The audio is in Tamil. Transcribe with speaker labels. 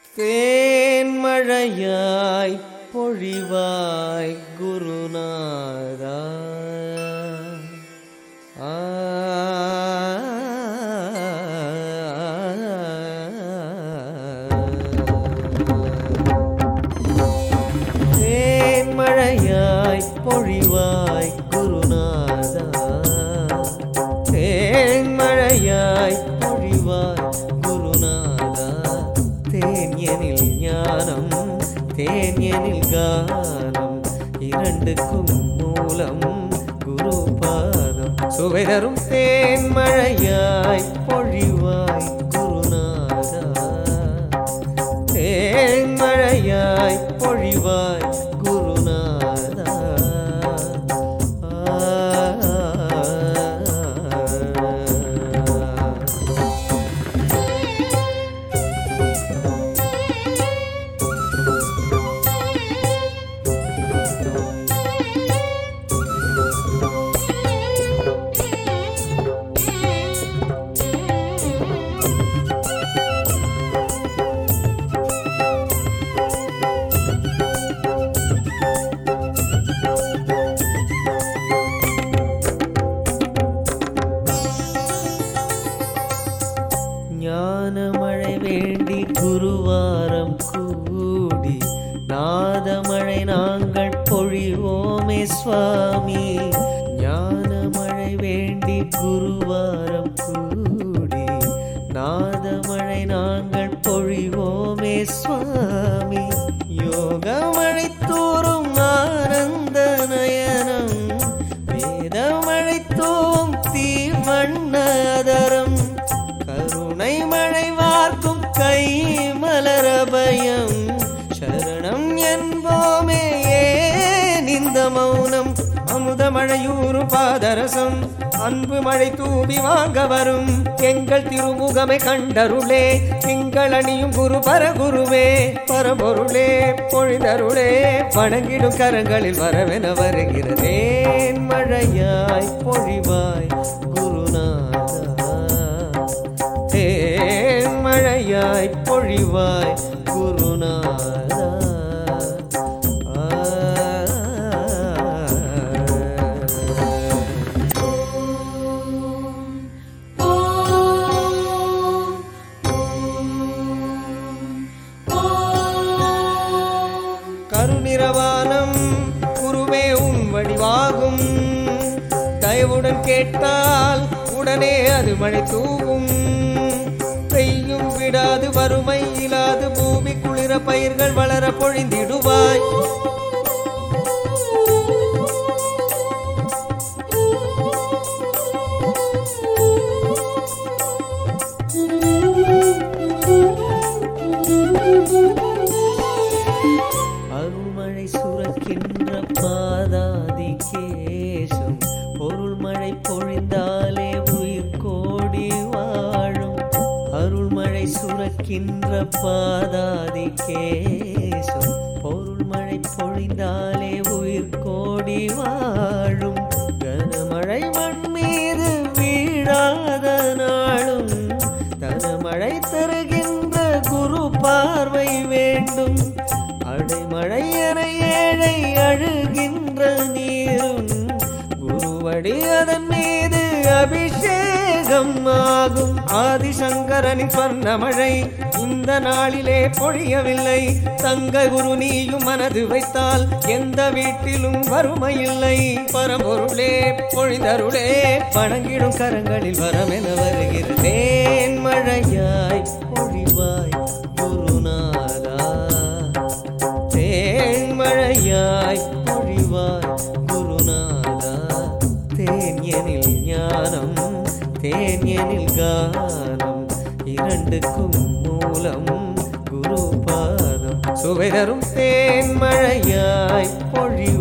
Speaker 1: தேன்மழையாய் பொழிவாய் குருநாதா. தேன்மழையாய் பொழிவாய் குருநாதா. தேன்மழையாய் பொழிவாய் குருநாதா. தேன் எனில் ஞானம், தேன் எனில் கானம், இரண்டுக்கும் மூலம் குருபாதம். சுவை தரும் தேன்மழையாய் பொழிவாய் குருநாதா. தேன்மழையாய் பொழிவாய் குருநாதா. ஞானமழை வேண்டி குருவாரம் கூடி நாதமழை நாங்கள் பொழிவோமே சுவாமி. ஞானமழை வேண்டி குருவாரம் கூடி நாதமழை நாங்கள் பொழிவோமே சுவாமி. யோகமழை தூரும் ஆனந்த நயனம், வேதமழை தூவும் தீவண்ணதரம், கருணை மழை வார்க்கும் கை மலரபயம், சரணம் என்போமே ஏன் இந்த மௌனம். அமுத மழையூறு பாதரசம், அன்பு மழை தூவி வாங்க வரும் எங்கள் திருமுகமை கண்டருளே. திங்கள் அணியும் குரு பரகுருவே, பரபொருளே பொழிதருளே, வணங்கிடும் கரங்களில் வரவென வருகிறேன். மழையாய் பொழிவாய் குருநாதா. தேன்மழையாய் பொழிவாய் குருநாதா. கருநிறவானம் குருவே உன் வடிவாகும், தயவுடன் கேட்டால் உடனே அது மழை தூவும். பெய்யும் விடாது வறுமை இல்லாது பூமி குளிர பயிர்கள் வளர பொழிந்திடுவாய். அருள்மழை சுரக்கின்ற பாதாதி கேசம், பொருள் மழை பொழிந்தாலே உயிர் கோடி வாழும். அருள்மழை சுரக்கின்ற பாதாதி கேசம், பொருள் மழை பொழிந்தாலே உயிர் கோடி வாழும். கனமழை மண் மீது வீழாத நாளும், தனமழை தருகின்ற குரு பார்வை வேண்டும். அடைமழை என ஏழை அழுகின்ற நீரும், குருவடி அதன் மீது அபிஷேகம் ஆகும். ஆதிசங்கரனின் சொன்ன மழை இந்த நாளிலே பொழியவில்லை. தங்க குரு நீயும் மனது வைத்தால் எந்த வீட்டிலும் வறுமையில்லை. பரம்பொருளே பொழிதருளே, வணங்கிடும் கரங்களில் வரமென வருகிறேன். மழையாய் பொழிவாய் குருநாதா. தேன்மழையாய் பொழிவாய் குருநாதா. தேன் எனில் ஞானம், தேன் எனில் கானம், இரண்டுக்கும் மூலம் குருபாதம். சுவை தரும் தேன்மழையாய் பொழிவாய்